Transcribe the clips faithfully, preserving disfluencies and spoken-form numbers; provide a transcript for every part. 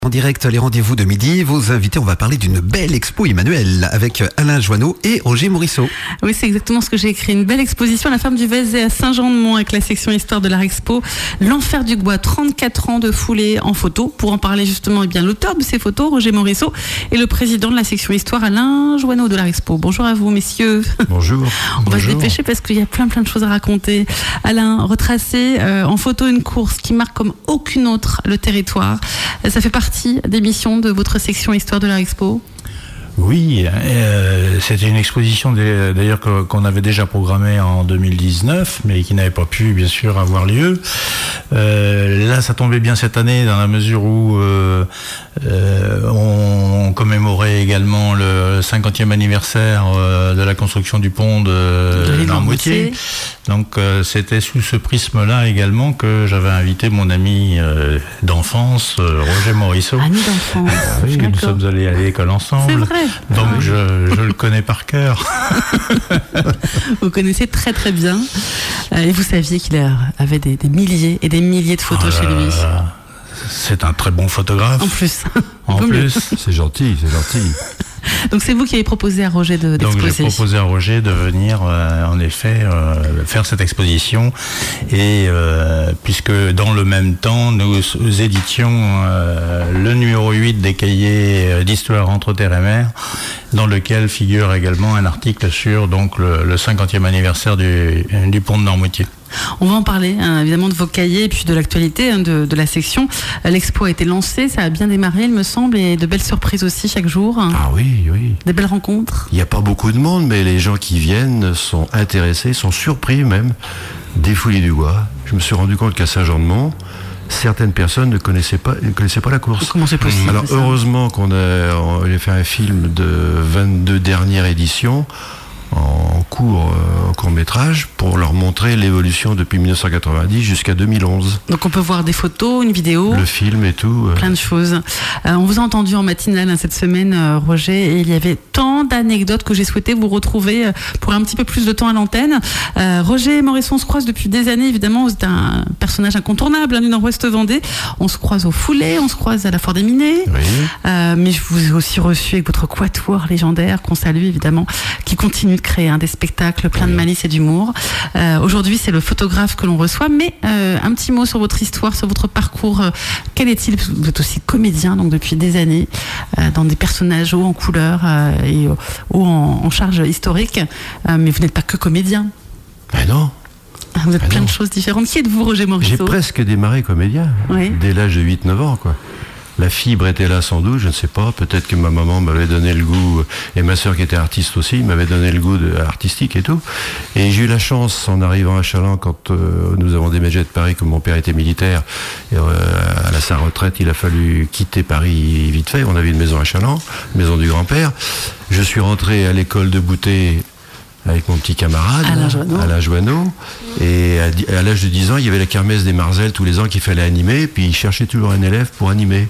En direct, les rendez-vous de midi, vos invités, on va parler d'une belle expo Emmanuel avec Alain Joanneau et Roger Morisseau. Oui, c'est exactement ce que j'ai écrit. Une belle exposition à la ferme du Vézet à Saint-Jean-de-Mont avec la section Histoire de l'Art Expo. L'Enfer du Bois, trente-quatre ans de foulée en photo. Pour en parler justement, eh bien, l'auteur de ces photos, Roger Morisseau, et le président de la section Histoire, Alain Joanneau de l'Art Expo. Bonjour à vous, messieurs. Bonjour. On Bonjour. va se dépêcher parce qu'il y a plein plein de choses à raconter. Alain, retracer euh, en photo une course qui marque comme aucune autre le territoire. Ça fait partie des missions de votre section Histoire de l'Art Expo? Oui, euh, c'était une exposition d'ailleurs qu'on avait déjà programmée en deux mille dix-neuf, mais qui n'avait pas pu bien sûr avoir lieu. Euh, là, ça tombait bien cette année dans la mesure où euh, euh, on commémorait également le cinquantième anniversaire euh, de la construction du pont de, de Noirmoutier. Donc euh, c'était sous ce prisme-là également que j'avais invité mon ami euh, d'enfance, euh, Roger Morisseau. Ami d'enfance. Ah oui, nous sommes allés à l'école ensemble. C'est vrai. Donc ah, je, je le connais par cœur. Vous connaissez très très bien. Et vous saviez qu'il avait des, des milliers et des milliers de photos oh là, chez lui. C'est un très bon photographe. En plus. En plus. C'est gentil, c'est gentil. Donc c'est vous qui avez proposé à Roger de, d'exposer. Donc j'ai proposé à Roger de venir euh, en effet euh, faire cette exposition et euh, puisque dans le même temps nous, nous éditions euh, le numéro huit des cahiers d'histoire entre terre et mer, dans lequel figure également un article sur donc le, le cinquantième anniversaire du, du pont de Noirmoutier. On va en parler, hein, évidemment, de vos cahiers et puis de l'actualité hein, de, de la section. L'expo a été lancée, ça a bien démarré, il me semble, et de belles surprises aussi chaque jour. Ah oui, oui. Des belles rencontres. Il n'y a pas beaucoup de monde, mais les gens qui viennent sont intéressés, sont surpris même des Folies du Bois. Je me suis rendu compte qu'à Saint-Jean-de-Mont, certaines personnes ne connaissaient pas, ne connaissaient pas la course. Comment c'est possible? Alors ça heureusement qu'on a, on a fait un film de vingt-deux dernières éditions en court, euh, court métrage pour leur montrer l'évolution depuis mille neuf cent quatre-vingt-dix jusqu'à deux mille onze. Donc on peut voir des photos, une vidéo, le film et tout. Euh... Plein de choses. Euh, on vous a entendu en matinale hein, cette semaine, euh, Roger, et il y avait tant d'anecdotes que j'ai souhaité vous retrouver euh, pour un petit peu plus de temps à l'antenne. Euh, Roger Morisseau, on se croise depuis des années, évidemment, vous êtes un personnage incontournable hein, du Nord-Ouest Vendée. On se croise au Foulé, on se croise à la Foire des Minets. Oui. Euh, mais je vous ai aussi reçu avec votre quatuor légendaire, qu'on salue évidemment, qui continue de créer hein, des spectacles pleins oui. de malice et d'humour. Euh, aujourd'hui, c'est le photographe que l'on reçoit, mais euh, un petit mot sur votre histoire, sur votre parcours. Euh, quel est-il? Vous êtes aussi comédien, donc depuis des années, euh, dans des personnages hauts en couleur euh, et hauts en, en charge historique, euh, mais vous n'êtes pas que comédien. Ben non. Vous êtes ben plein non. de choses différentes. Qui êtes-vous, Roger Morisseau? J'ai presque démarré comédien, oui. dès l'âge de huit neuf ans, quoi. La fibre était là sans doute, je ne sais pas. Peut-être que ma maman m'avait donné le goût, et ma sœur qui était artiste aussi, m'avait donné le goût de, artistique et tout. Et j'ai eu la chance, en arrivant à Challans, quand euh, nous avons déménagé de Paris, comme mon père était militaire, et, euh, à sa retraite, il a fallu quitter Paris vite fait. On avait une maison à Challans, maison du grand-père. Je suis rentré à l'école de Boutet avec mon petit camarade, Alain Joanneau. Alain Joanneau. Et à, à l'âge de dix ans, il y avait la kermesse des Marzelles tous les ans qu'il fallait animer, puis il cherchait toujours un élève pour animer.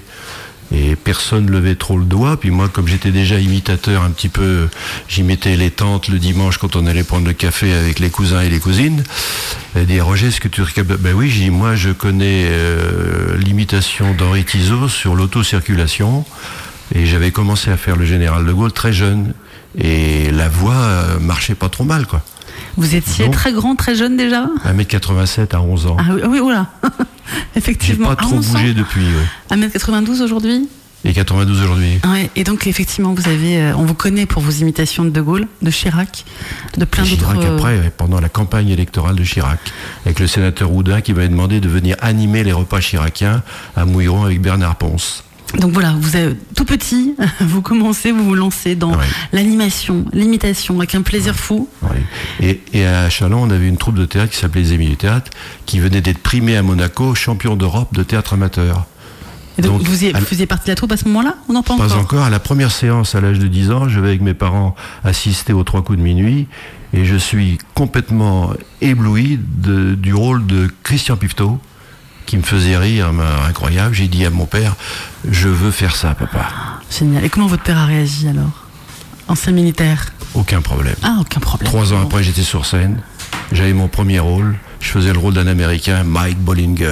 Et personne ne levait trop le doigt, puis moi, comme j'étais déjà imitateur un petit peu, j'imitais les tantes le dimanche quand on allait prendre le café avec les cousins et les cousines. Elle dit, Roger, est-ce que tu... Ben oui, j'ai dit, moi je connais euh, l'imitation d'Henri Tizot sur l'autocirculation, et j'avais commencé à faire le général de Gaulle très jeune. Et la voix euh, marchait pas trop mal, quoi. Vous étiez donc, très grand, très jeune déjà? un mètre quatre-vingt-sept à onze ans. Ah oui, oui oula. Effectivement. J'ai pas trop bougé depuis. Ouais. un mètre quatre-vingt-douze aujourd'hui? Et quatre-vingt-douze aujourd'hui. Ouais, et donc effectivement, vous avez, euh, on vous connaît pour vos imitations de De Gaulle, de Chirac, de plein d'autres... Chirac après, ouais, pendant la campagne électorale de Chirac, avec le sénateur Houdin qui m'avait demandé de venir animer les repas chiraciens à Mouilleron avec Bernard Ponce. Donc voilà, vous êtes tout petit, vous commencez, vous vous lancez dans oui. l'animation, l'imitation, avec un plaisir fou. Oui. Et, et à Challans, on avait une troupe de théâtre qui s'appelait les Amis du Théâtre, qui venait d'être primée à Monaco, champion d'Europe de théâtre amateur. Et donc, donc vous, y, vous faisiez partie de la troupe à ce moment-là? On n'en pas encore? Pas encore. À la première séance, à l'âge de dix ans, je vais avec mes parents assister aux Trois coups de minuit, et je suis complètement ébloui de, du rôle de Christian Piveteau, qui me faisait rire, incroyable. J'ai dit à mon père, je veux faire ça, papa. Génial. Et comment votre père a réagi alors? Ancien militaire? Aucun problème. Ah, aucun problème. Trois ans bon. après, j'étais sur scène. J'avais mon premier rôle. Je faisais le rôle d'un Américain, Mike Bollinger.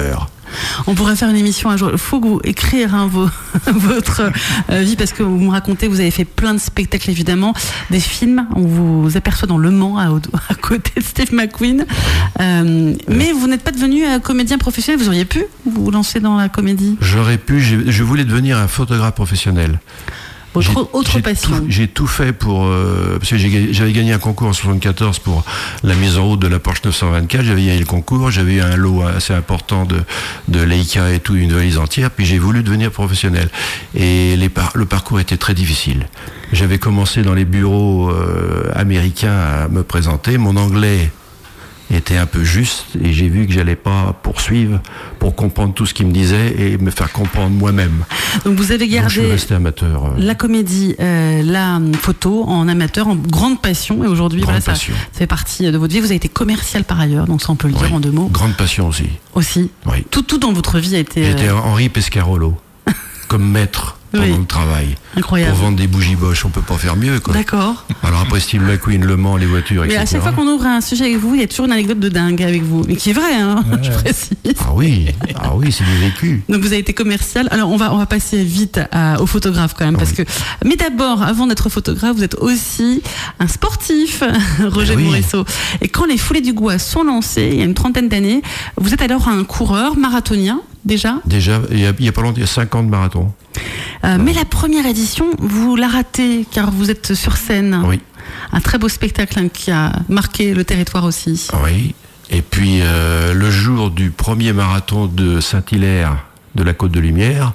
On pourrait faire une émission un jour. Il faut que vous écrire hein, vos, votre euh, vie, parce que vous me racontez, vous avez fait plein de spectacles évidemment, des films. On vous aperçoit dans Le Mans à, à côté de Steve McQueen. Euh, mais vous n'êtes pas devenu euh, comédien professionnel. Vous auriez pu vous lancer dans la comédie? J'aurais pu. Je voulais devenir un photographe professionnel. Votre j'ai, autre j'ai passion. Tout, j'ai tout fait pour... Euh, parce que j'ai, j'avais gagné un concours en soixante-quatorze pour la mise en route de la Porsche neuf cent vingt-quatre. J'avais gagné le concours. J'avais eu un lot assez important de, de Leica et tout, une valise entière. Puis j'ai voulu devenir professionnel. Et les par, le parcours était très difficile. J'avais commencé dans les bureaux euh, américains à me présenter. Mon anglais était un peu juste et j'ai vu que j'allais pas poursuivre pour comprendre tout ce qu'il me disait et me faire comprendre moi-même. Donc vous avez gardé. Donc je suis resté amateur. Euh... La comédie, euh, la photo en amateur, en grande passion, et aujourd'hui voilà, ça, ça fait partie de votre vie. Vous avez été commercial par ailleurs, donc ça on peut le dire oui. en deux mots. Grande passion aussi. Aussi. Oui. Tout, tout dans votre vie a été. J'étais euh... Henri Pescarolo comme maître. Pendant oui. le travail. Incroyable. Pour vendre des bougies Bosch, on peut pas faire mieux, quoi. D'accord. Alors après Steve McQueen, Le Mans, les voitures, mais et cetera. Mais à chaque fois qu'on ouvre un sujet avec vous, il y a toujours une anecdote de dingue avec vous. Mais qui est vraie, hein, ouais. je précise. Ah oui, ah oui, c'est du vécu. Donc vous avez été commercial. Alors on va, on va passer vite à, au photographe quand même, parce oui. que. Mais d'abord, avant d'être photographe, vous êtes aussi un sportif, Roger oui. Morisseau. Et quand les Foulées du Gois sont lancées, il y a une trentaine d'années, vous êtes alors un coureur marathonien. Déjà Déjà, il y a, il y a pas longtemps, il y a cinq ans de marathon. Euh, mais la première édition, vous la ratez, car vous êtes sur scène. Oui. Un très beau spectacle hein, qui a marqué le territoire aussi. Oui. Et puis, euh, le jour du premier marathon de Saint-Hilaire, de la Côte de Lumière,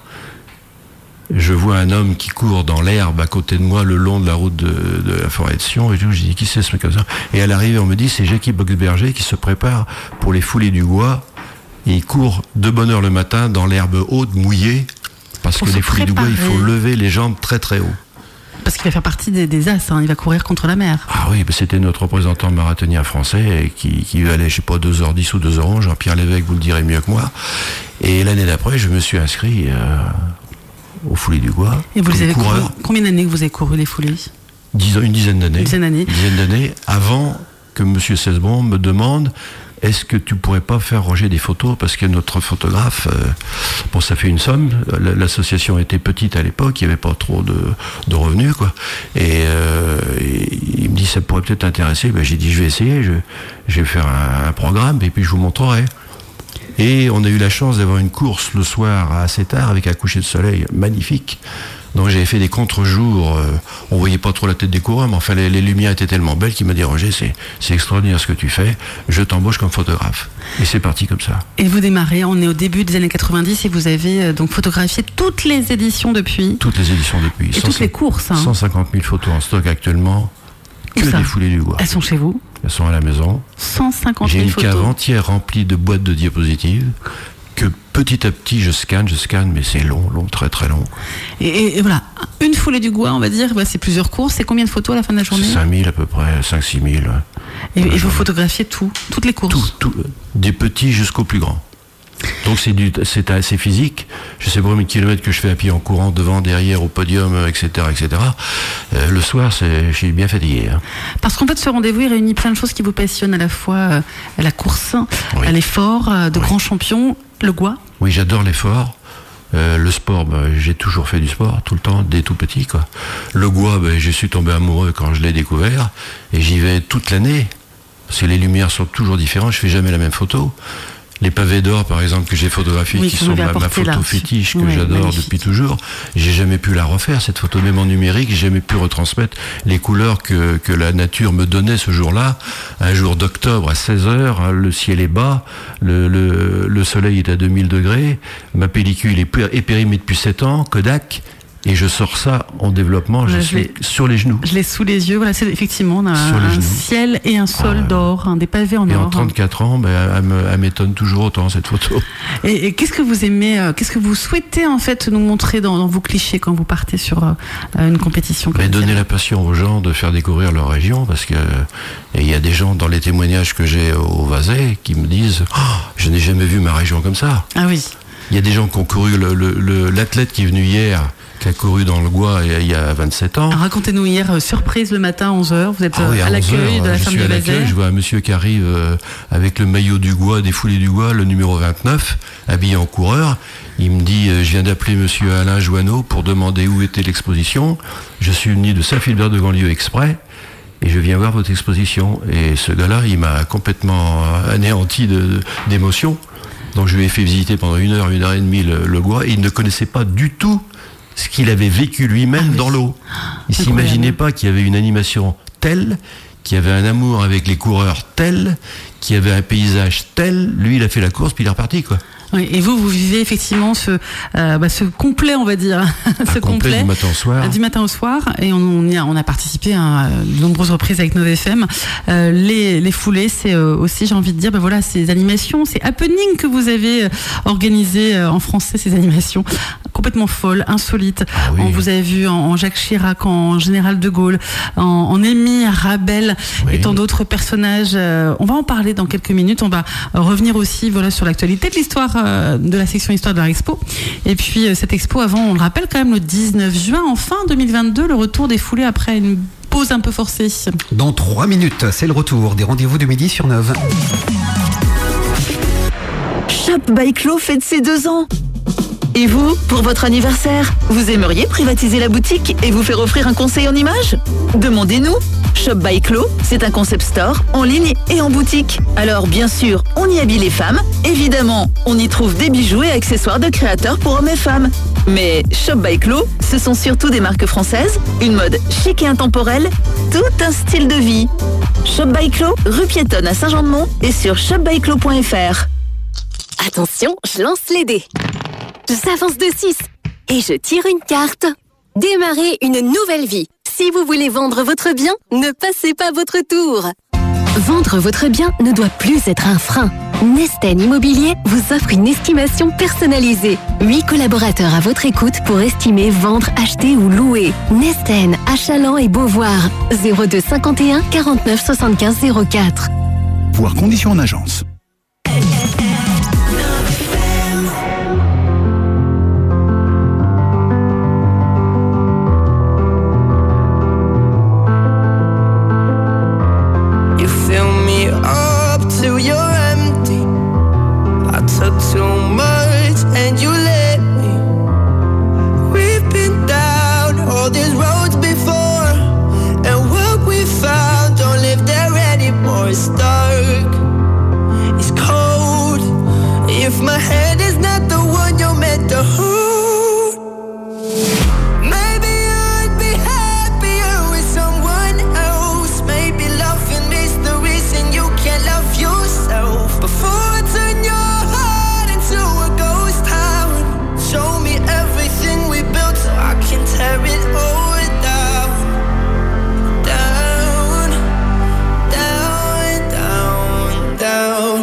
je vois un homme qui court dans l'herbe à côté de moi, le long de la route de, de la forêt de Sion, et tout. Je dis, qui c'est ce mec comme ça? Et à l'arrivée, on me dit, c'est Jackie Boxberger qui se prépare pour les Foulées du Gois. Et il court de bonne heure le matin dans l'herbe haute, mouillée, parce pour que les Foulées du Gois, il faut lever les jambes très très haut. Parce qu'il va faire partie des, des As, hein. Il va courir contre la mer. Ah oui, c'était notre représentant marathonien français qui, qui allait, je sais pas, deux heures dix ou deux heures onze, Jean-Pierre Lévesque vous le direz mieux que moi. Et l'année d'après, je me suis inscrit euh, aux Foulées du Gois. Et vous les avez couru, combien d'années que vous avez couru les Foulées? Dix, Une dizaine d'années. Une dizaine d'années. Une dizaine d'années, avant que M. Cesbron me demande... Est-ce que tu pourrais pas faire, Roger, des photos? Parce que notre photographe, euh, bon, ça fait une somme. L'association était petite à l'époque, il n'y avait pas trop de, de revenus, quoi. Et, euh, et il me dit, ça pourrait peut-être t'intéresser. Ben, j'ai dit, je vais essayer, je, je vais faire un, un programme et puis je vous montrerai. Et on a eu la chance d'avoir une course le soir assez tard avec un coucher de soleil magnifique. Donc j'avais fait des contre-jours, euh, on voyait pas trop la tête des coureurs, mais enfin les, les lumières étaient tellement belles qu'il m'a dit, Roger, c'est, c'est extraordinaire ce que tu fais, je t'embauche comme photographe. Et c'est parti comme ça. Et vous démarrez, on est au début des années quatre-vingt-dix et vous avez euh, donc photographié toutes les éditions depuis. Toutes les éditions depuis. Et cent, toutes les courses. Hein. cent cinquante mille photos en stock actuellement, que des Foulées du Gois. Elles sont chez vous? Elles sont à la maison. cent cinquante mille photos. J'ai une cave entière remplie de boîtes de diapositives. Que petit à petit je scanne, je scanne, mais c'est long, long, très très long. Et, et, et voilà, une Foulée du Gois, on va dire, bah, c'est plusieurs courses. C'est combien de photos à la fin de la journée? cinq mille à peu près, cinq six mille. Et, et vous photographiez tout, toutes les courses? Tout, tout, des petits jusqu'aux plus grands. Donc c'est, du, c'est assez physique. Je sais pas combien de kilomètres que je fais à pied en courant, devant, derrière, au podium, et cetera, et cetera. Euh, le soir, c'est, je suis bien fatigué. Hein. Parce qu'en fait, ce rendez-vous, il réunit plein de choses qui vous passionnent, à la fois euh, la course, oui. l'effort, euh, de oui. grands champions, le Gois. Oui, j'adore l'effort. Euh, le sport, ben, j'ai toujours fait du sport, tout le temps, dès tout petit, quoi. Le Gois, ben, je suis tombé amoureux quand je l'ai découvert, et j'y vais toute l'année. Parce que les lumières sont toujours différentes, je fais jamais la même photo. Les pavés d'or, par exemple, que j'ai photographiés, oui, qui sont ma, ma photo là. fétiche, que ouais, j'adore magnifique. Depuis toujours, j'ai jamais pu la refaire, cette photo, même en numérique, j'ai jamais pu retransmettre les couleurs que, que la nature me donnait ce jour-là. Un jour d'octobre à seize heures, hein, le ciel est bas, le, le, le soleil est à deux mille degrés, ma pellicule est, est périmée depuis sept ans, Kodak, et je sors ça en développement, je, je suis sur les genoux. Je l'ai sous les yeux, voilà, c'est effectivement on a un, un ciel et un sol ah, d'or, hein, des pavés en et or. Et en trente-quatre ans, ben, elle, me, elle m'étonne toujours autant cette photo. Et, et qu'est-ce que vous aimez, euh, qu'est-ce que vous souhaitez en fait nous montrer dans, dans vos clichés quand vous partez sur euh, une compétition comme ben, ça? Donner la passion aux gens de faire découvrir leur région, parce que il y a des gens dans les témoignages que j'ai au Vasais qui me disent oh, je n'ai jamais vu ma région comme ça. Ah oui. Il y a des gens qui ont couru, le, le, le, l'athlète qui est venu hier, qui a couru dans le Gois il y a vingt-sept ans. Alors, racontez-nous hier, euh, surprise le matin à onze heures, vous êtes Ah oui, à, à l'accueil de la je ferme suis de à l'accueil, Vézère. je vois un monsieur qui arrive euh, avec le maillot du Gois, des foulées du Gois, le numéro vingt-neuf, habillé en coureur. Il me dit, euh, je viens d'appeler monsieur Alain Joanneau pour demander où était l'exposition. Je suis venu de Saint-Philbert-de-Grandlieu exprès et je viens voir votre exposition. Et ce gars-là, il m'a complètement anéanti de, d'émotion. Donc je lui ai fait visiter pendant une heure, une heure et demie le, le Gois et il ne connaissait pas du tout ce qu'il avait vécu lui-même Ah oui. dans l'eau. Il Incroyable. s'imaginait pas qu'il y avait une animation telle, qu'il y avait un amour avec les coureurs tel, qu'il y avait un paysage tel. Lui, il a fait la course, puis il est reparti, quoi. Oui, et vous, vous vivez effectivement ce, euh, bah, ce complet, on va dire, ce Un complet du matin au soir. euh, du matin au soir, et on, on, y a, on a participé à de nombreuses reprises avec Nova F M. Euh, les, les foulées, c'est euh, aussi, j'ai envie de dire, bah, voilà, ces animations, ces happenings que vous avez euh, organisés euh, en français, ces animations complètement folles, insolites. Ah oui. On vous a vu en, en Jacques Chirac, en Général de Gaulle, en, en Émile, Rabel, Oui. et tant d'autres personnages. Euh, on va en parler dans quelques minutes. On va euh, revenir aussi, voilà, sur l'actualité de l'histoire euh, de la section histoire de leur expo. Et puis euh, cette expo avant, on le rappelle quand même, le dix-neuf juin, en fin deux mille vingt-deux, le retour des foulées après une pause un peu forcée. Dans trois minutes, c'est le retour des rendez-vous du midi sur Neuve. Shop by Clos fête ses deux ans. Et vous, pour votre anniversaire, vous aimeriez privatiser la boutique et vous faire offrir un conseil en images ? Demandez-nous. Shop by Clos, c'est un concept store en ligne et en boutique. Alors bien sûr, on y habille les femmes. Évidemment, on y trouve des bijoux et accessoires de créateurs pour hommes et femmes. Mais Shop by Clos, ce sont surtout des marques françaises, une mode chic et intemporelle, tout un style de vie. Shop by Clos, rue Piétonne à Saint-Jean-de-Mont et sur shop by clos point f r. Attention, je lance les dés. J'avance de six et je tire une carte. Démarrez une nouvelle vie. Si vous voulez vendre votre bien, ne passez pas votre tour. Vendre votre bien ne doit plus être un frein. Nesten Immobilier vous offre une estimation personnalisée. Huit collaborateurs à votre écoute pour estimer, vendre, acheter ou louer. Nesten à Chaland et Beauvoir. zéro deux cinquante et un quarante-neuf soixante-quinze zéro quatre. Voir conditions en agence. You fill me up till you're empty. I took too much and you let me. We've been down all these roads before, and what we found don't live there anymore. It's dark, it's cold. If my hand is not the one you're meant to hold, maybe I'd be happier with someone else. Maybe loving is the reason you can't love yourself. Before I turn your heart into a ghost town, show me everything we built so I can tear it all down. Down, down, down, down.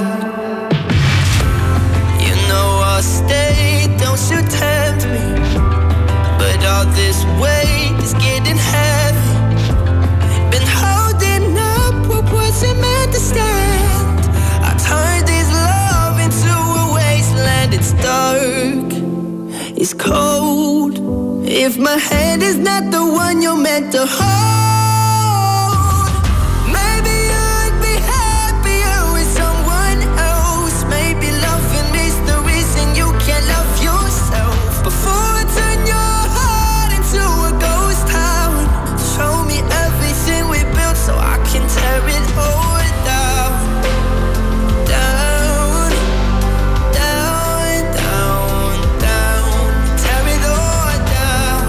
You know I'll stay, don't you tempt me. But all this weight is getting heavy. Been holding up what wasn't meant to stand. I turned this love into a wasteland. It's dark, it's cold. If my hand is not the one you're meant to hold, maybe I'd be happier with someone else. Maybe loving is the reason you can't love yourself. Before I turn your heart into a ghost town, show me everything we built so I can tear it all down. Down, down, down, down. Tear it all down.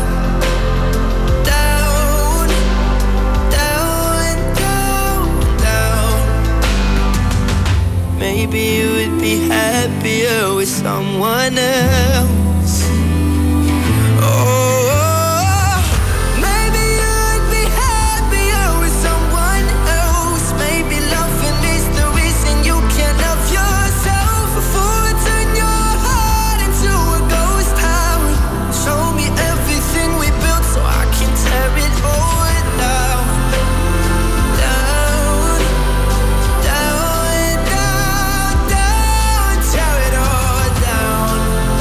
Down, down, down, down. Maybe you would be happier with someone else. Oh, maybe you'd be happier with someone else. Maybe loving is the reason you can't love yourself. Before I turn your heart into a ghost town, show me everything we built so I can tear it all down. Down, down, down, down. Tear it all down.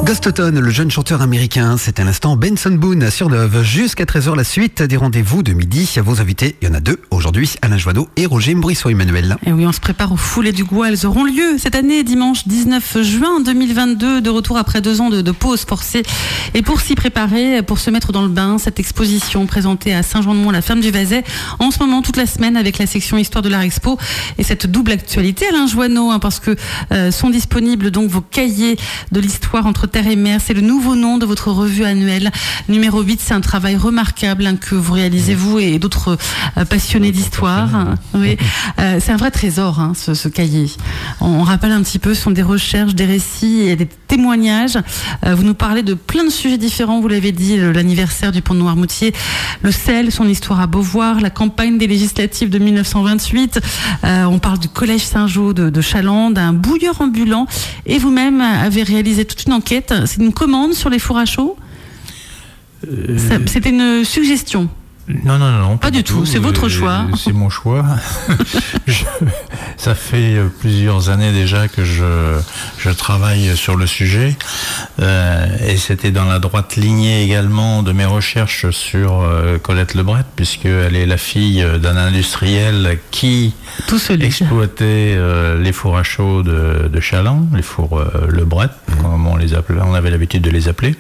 Ghostoton, le jeune chanteur américain, c'est à l'instant Benson Boone sur Love. Jusqu'à treize heures, la suite des rendez-vous de midi. Vos invités, il y en a deux aujourd'hui, Alain Joanneau et Roger Morisseau-Emmanuel. Et oui, on se prépare aux foulées du Gois. Elles auront lieu cette année, dimanche dix-neuf juin deux mille vingt-deux, de retour après deux ans de, de pause forcée. Et pour s'y préparer, pour se mettre dans le bain, cette exposition présentée à Saint-Jean-de-Mont, la ferme du Vazet, en ce moment toute la semaine avec la section Histoire de l'Art Expo et cette double actualité, Alain Joanneau, hein, parce que euh, sont disponibles donc vos cahiers de l'histoire entre terre et mer. C'est le nouveau nom de votre revue annuelle. Numéro huit, c'est un travail remarquable hein, que vous réalisez, vous et d'autres euh, passionnés d'histoire. Oui. Euh, c'est un vrai trésor, hein, ce, ce cahier. On, on rappelle un petit peu, ce sont des recherches, des récits et des témoignages. Euh, vous nous parlez de plein de sujets différents, vous l'avez dit, l'anniversaire du pont de Noirmoutier, le sel, son histoire à Beauvoir, la campagne des législatives de mille neuf cent vingt-huit. Euh, on parle du collège Saint-Jean de, de Chaland, d'un bouilleur ambulant. Et vous-même avez réalisé toute une enquête. C'est une commande sur les fours à chaud. euh... C'était une suggestion. Non, non, non, pas, pas du tout, tout. C'est votre choix. C'est mon choix. je, ça fait plusieurs années déjà que je, je travaille sur le sujet. Euh, et c'était dans la droite lignée également de mes recherches sur euh, Colette Lebret, puisqu'elle est la fille d'un industriel qui exploitait euh, les fours à chaud de, de Chaland, les fours euh, Lebret, comme on les appelait, on avait l'habitude de les appeler.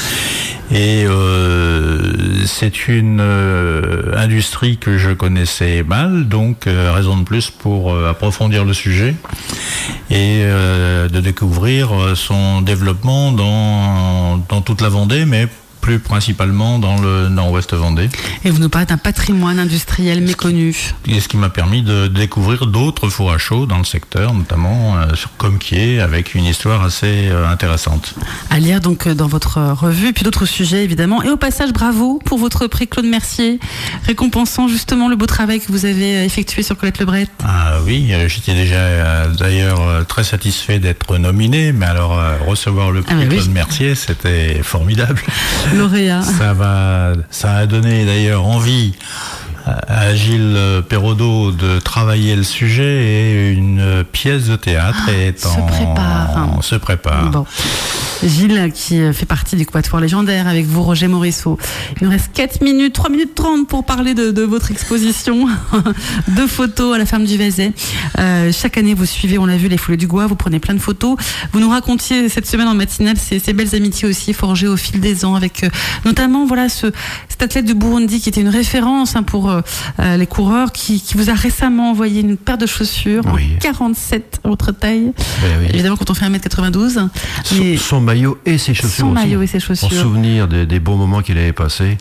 Et euh, c'est une euh, industrie que je connaissais mal, donc euh, raison de plus pour euh, approfondir le sujet et euh, de découvrir son développement dans, dans toute la Vendée, mais plus principalement dans le nord-ouest Vendée. Et vous nous parlez d'un patrimoine industriel méconnu. Et ce qui m'a permis de découvrir d'autres fours à chaud dans le secteur, notamment euh, sur Comquier, avec une histoire assez euh, intéressante. À lire donc dans votre revue, et puis d'autres sujets évidemment. Et au passage, bravo pour votre prix Claude Mercier, récompensant justement le beau travail que vous avez effectué sur Colette Lebret. Ah oui, euh, j'étais déjà euh, d'ailleurs euh, très satisfait d'être nominé, mais alors euh, recevoir le prix ah, Claude oui. Mercier, c'était formidable. Lauréat. Ça va, ça a donné d'ailleurs envie à Gilles Perraudot de travailler le sujet et une pièce de théâtre ah, est se en, prépare. En, se prépare. Bon. Gilles qui fait partie du Quatuor légendaire avec vous, Roger Morisseau. Il nous reste quatre minutes, trois minutes trente pour parler de, de votre exposition de photos à la ferme du Vazet. Euh, chaque année vous suivez, on l'a vu, les foulées du Gois, vous prenez plein de photos. Vous nous racontiez cette semaine en matinale ces, ces belles amitiés aussi forgées au fil des ans avec euh, notamment voilà ce, cet athlète du Burundi qui était une référence hein, pour euh, les coureurs qui, qui vous a récemment envoyé une paire de chaussures oui. en quarante-sept votre taille. Ben oui. Évidemment quand on fait un mètre quatre-vingt-douze. Son, mais... son maillot et ses chaussures son aussi. maillot et ses chaussures. En souvenir des, des bons moments qu'il avait passés.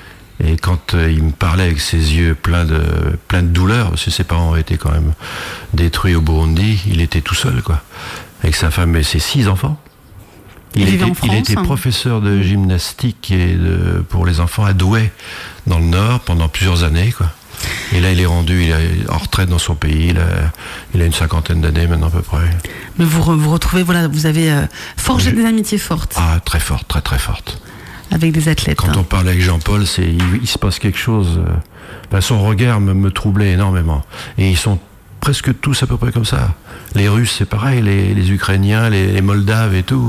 Et quand euh, il me parlait avec ses yeux pleins de, pleins de douleur, parce que ses parents ont été quand même détruits au Burundi, il était tout seul, quoi. Avec sa femme et ses six enfants. Il, il, était, France, il était hein. professeur de gymnastique et de, pour les enfants à Douai, dans le Nord, pendant plusieurs années, quoi. Et là, il est rendu, il est en retraite dans son pays. Il a, il a une cinquantaine d'années maintenant à peu près. Mais vous vous retrouvez, voilà, vous avez euh, forgé Je... des amitiés fortes. Ah, très fortes, très très fortes. Avec des athlètes. Quand hein. on parle avec Jean-Paul, c'est, il, il se passe quelque chose. Euh, ben son regard me, me troublait énormément. Et ils sont presque tous à peu près comme ça. Les Russes, c'est pareil, les, les Ukrainiens, les, les Moldaves et tout,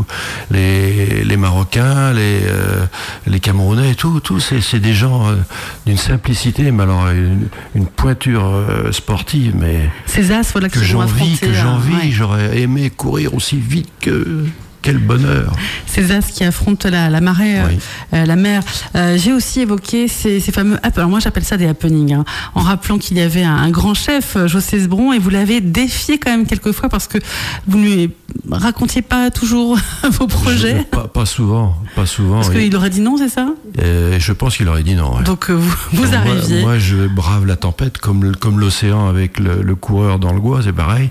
les, les Marocains, les, euh, les Camerounais et tout, tout c'est, c'est des gens euh, d'une simplicité, mais alors une, une pointure euh, sportive, mais ces as, voilà, que j'envie, que j'envie, ouais. J'aurais aimé courir aussi vite que... Quel bonheur. Ces as qui affrontent la, la marée, oui. euh, la mer. Euh, j'ai aussi évoqué ces, ces fameux happenings. Alors moi j'appelle ça des happenings, hein, en rappelant qu'il y avait un, un grand chef, José Sbron, et vous l'avez défié quand même quelquefois parce que vous ne lui racontiez pas toujours vos projets. Je, pas, pas souvent, pas souvent. Parce qu'il aurait dit non, c'est ça euh, Je pense qu'il aurait dit non. Ouais. Donc euh, vous, vous arriviez. Moi, moi je brave la tempête comme, comme l'océan avec le, le coureur dans le Gois, c'est pareil.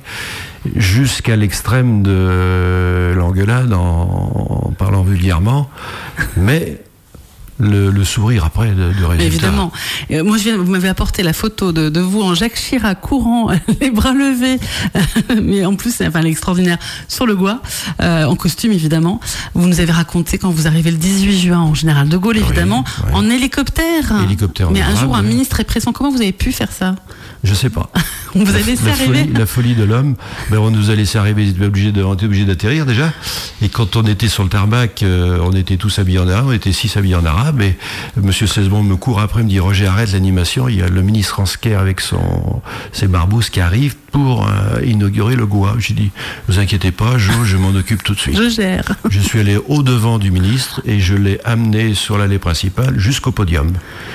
Jusqu'à l'extrême de l'engueulade en, en parlant vulgairement, mais le, le sourire après de, de résultat. Évidemment. Euh, moi, je viens, vous m'avez apporté la photo de, de vous en Jacques Chirac courant, les bras levés, mais en plus, enfin, l'extraordinaire sur le Gois, euh, en costume évidemment. Vous nous avez raconté quand vous arrivez le dix-huit juin en Général de Gaulle, évidemment, oui, oui. en hélicoptère. Hélicoptère. Mais un grave, jour, un oui. ministre est pressant. Comment vous avez pu faire ça? Je sais pas. On vous a laissé la arriver. Folie, la folie de l'homme. Ben, on nous a laissé arriver, on était obligé de, on était obligé d'atterrir déjà. Et quand on était sur le tarmac, euh, on était tous habillés en arabe, on était six habillés en arabe. Et Monsieur Cesbon me court après, me dit Roger, arrête l'animation. Il y a le ministre Ransker avec son ses barbousses qui arrivent pour euh, inaugurer le Goa. J'ai dit, vous inquiétez pas, je, je m'en occupe tout de suite. Je gère. Je suis allé au devant du ministre et je l'ai amené sur l'allée principale jusqu'au podium.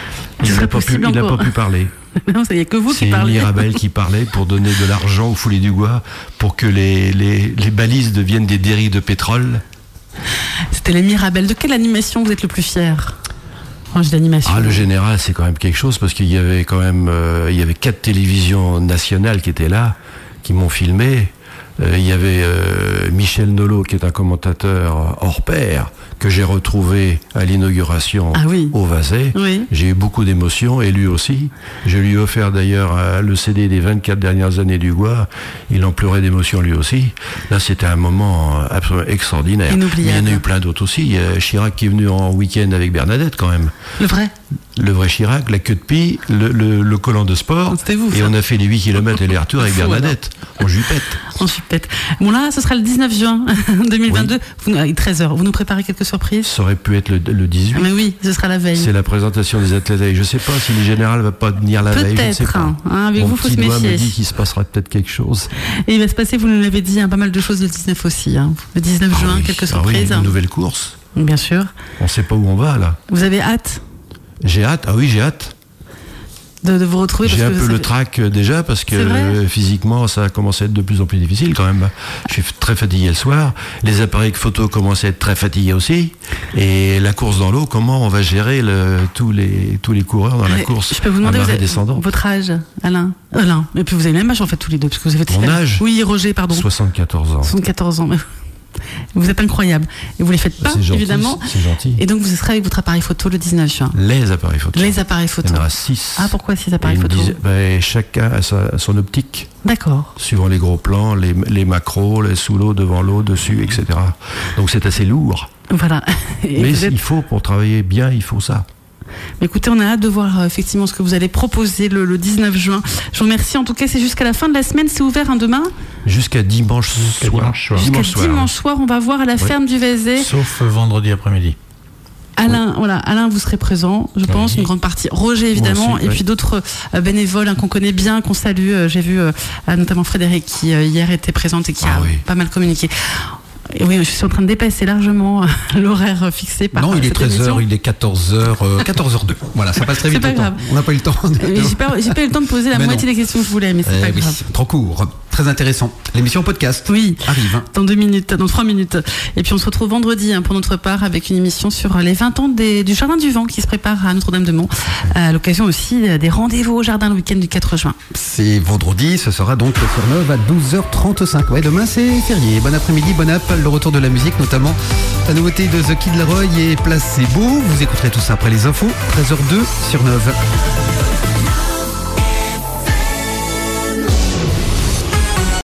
Il n'a pas, pu, il n'a pas pu parler. Non, il n'y a que vous C'est qui parlez. Élie Rabel qui parlait pour donner de l'argent aux foulées du Gois pour que les, les, les balises deviennent des dérives de pétrole. C'était les Mirabelles. De quelle animation vous êtes le plus fier? Oh, j'ai d'animation. Ah, le général, c'est quand même quelque chose parce qu'il y avait quand même euh, il y avait quatre télévisions nationales qui étaient là, qui m'ont filmé. Euh, il y avait euh, Michel Nolot qui est un commentateur hors pair que j'ai retrouvé à l'inauguration ah oui. au Vazet. Oui. J'ai eu beaucoup d'émotions et lui aussi. Je lui ai offert d'ailleurs euh, le C D des vingt-quatre dernières années du Gois. Il en pleurait d'émotion lui aussi. Là, c'était un moment absolument extraordinaire. Inoubliable. Mais il y en a eu plein d'autres aussi. Il y a Chirac qui est venu en week-end avec Bernadette quand même. Le vrai. Le vrai Chirac, la queue de pie, le, le, le collant de sport. C'était vous, et ça. on a fait les huit kilomètres aller-retour avec Fou, Bernadette, en jupette. En jupette. Bon là, ce sera le dix-neuf juin deux mille vingt-deux, Oui. vous, treize heures. Vous nous préparez quelques surprises? Ça aurait pu être le, le dix-huit. Ah, mais oui, ce sera la veille. C'est la présentation des athlètes. Je ne sais pas si le général va pas venir la veille. Je ne sais Peut-être. pas. Hein, avec Mon vous, faut petit se doigt méfier. me dit qu'il se passera peut-être quelque chose. Et il va se passer, vous nous l'avez dit, hein, pas mal de choses le dix-neuf aussi. Hein. Le dix-neuf Ah juin, oui. quelques Ah surprises. oui, une nouvelle course. Bien sûr. On ne sait pas où on va là. Vous avez hâte J'ai hâte. Ah oui, j'ai hâte. de, de vous retrouver? J'ai parce un que peu ça le fait- trac euh, déjà parce que C'est vrai euh, physiquement ça commence à être de plus en plus difficile quand même. Je suis très fatigué le soir. Les appareils photo commencent à être très fatigués aussi. Et la course dans l'eau, comment on va gérer le, tous, les, tous les coureurs dans la Mais course Je peux vous à demander vous marée avez- descendante. votre âge, Alain Alain. Et puis vous avez le même âge en fait tous les deux, parce que vous avez Mon âge Oui, Roger, pardon. soixante-quatorze ans. soixante-quatorze ans. Mais vous êtes incroyable. Et vous les faites pas, C'est gentil, évidemment. c'est gentil. Et donc vous serez avec votre appareil photo le dix-neuf juin. Les appareils photo. Les appareils photo. Il y en aura six. Ah, pourquoi six Et appareils une photo dizaine- ben, chacun a, sa, a son optique, D'accord. suivant les gros plans, les, les macros, les sous l'eau, devant l'eau, dessus, et cetera. Donc c'est assez lourd. Voilà. Et Mais vous êtes- il faut, pour travailler bien, il faut ça. Mais écoutez, on a hâte de voir euh, effectivement ce que vous allez proposer le, le dix-neuf juin. Je vous remercie. En tout cas, c'est jusqu'à la fin de la semaine. C'est ouvert hein, demain. Jusqu'à dimanche Jusqu'à soir. dimanche soir. Jusqu'à Dimanche soir. dimanche soir, on va voir à la ferme du Vézé. Sauf euh, vendredi après-midi. Alain, voilà, Alain, vous serez présent, je pense, Oui. une grande partie. Roger, évidemment, aussi, et oui. puis d'autres euh, bénévoles hein, qu'on connaît bien, qu'on salue. Euh, J'ai vu euh, notamment Frédéric qui euh, hier était présente et qui Ah a oui. pas mal communiqué. Et oui, je suis en train de dépasser largement euh, l'horaire euh, fixé par Non, euh, il est cette treize heures, émission. il est quatorze heures, euh, quatorze heures deux. Voilà, ça passe très C'est vite pas le temps. grave. On n'a pas eu le temps. Mais J'ai pas, j'ai pas eu le temps de poser la Mais moitié non. des questions que je voulais, mais c'est Eh pas oui, grave. trop court. Très intéressant. L'émission podcast Oui. arrive. hein. Dans deux minutes, dans trois minutes. Et puis on se retrouve vendredi hein, pour notre part avec une émission sur les vingt ans des- du Jardin du Vent qui se prépare à Notre-Dame-de-Mont. À l'occasion aussi euh, des rendez-vous au Jardin le week-end du quatre juin. C'est vendredi, ce sera donc sur Neuf à douze heures trente-cinq. Ouais, demain c'est férié. Bon après-midi, bon app, le retour de la musique, notamment la nouveauté de The Kid Laroi et Place C'est Beau. Vous écouterez tout ça après les infos, treize heures deux sur Neuf.